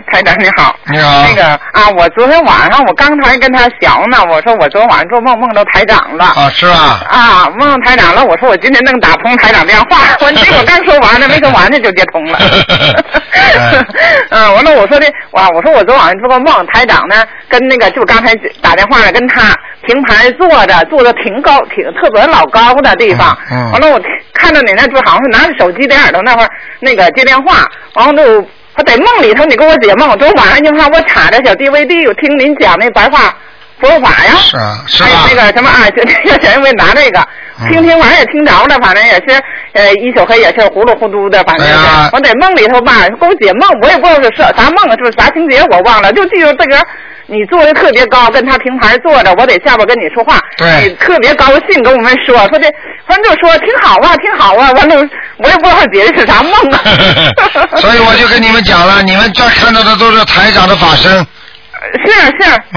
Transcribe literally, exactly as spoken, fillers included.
台长你好。 你好。 那个啊，我昨天晚上我刚才跟他聊呢，我说我昨天晚上做梦梦到台长了。 啊，是吧？ 啊，梦到台长了，我说我今天能打通台长电话，我结果刚说完呢，没说完呢就接通了。嗯，完了我说的哇，我说我昨晚上做个梦，台长呢跟那个就刚才打电话呢跟他平排坐着，坐的挺高，挺特别老高的地方。嗯。完了我看到你那就好像是拿着手机在耳朵那块那个接电话，然后就。我在梦里头，你给我解梦。昨晚上就怕我插着小 D V D， 我听您讲那白话佛法呀， 是啊，是啊， 还有那个什么啊，就那个小为拿这个，嗯、听听完也听着了，反正也是呃一宿黑也是糊里糊涂的，反正是、哎、我在梦里头吧，给我解梦，我也不知道是啥梦，就是啥情节我忘了，就记住这个。你坐的特别高，跟他平排坐着，我在下边跟你说话， 对， 你特别高兴跟我们说，说这，反正就说挺好啊，挺好啊，完了我也不知道解的是啥梦啊。 所以我就跟你们讲了，你们这看到的都是台长的法身。 是是，